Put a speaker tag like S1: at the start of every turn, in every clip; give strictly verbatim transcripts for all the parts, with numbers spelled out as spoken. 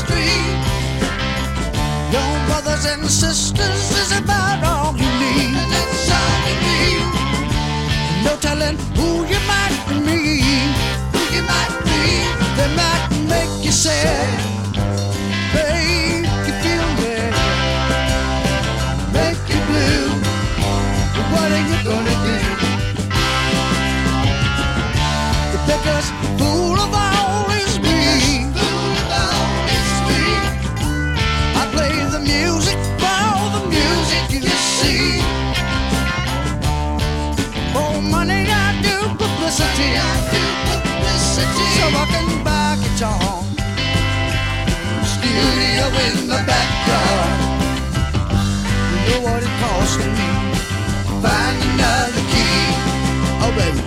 S1: street. Your brothers and sisters is about all you need. And that's all you need. No telling who you might meet. Who you might meet. They might make you sad, make you feel bad, make you blue. But what are you gonna do? The biggest fool of all is me. Fool of all is me. I play the music for all the music you see. For money I do publicity. I do publicity. So I can buy a guitar, studio in the backyard. You know what it costs me? Find another key. Oh baby.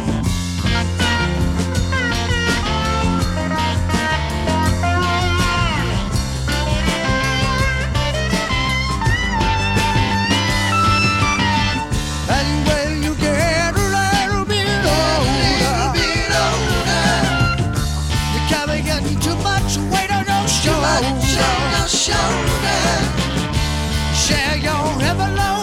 S1: And when you get a little bit older, you're carrying too much weight on your shoulder. Share your heavy load.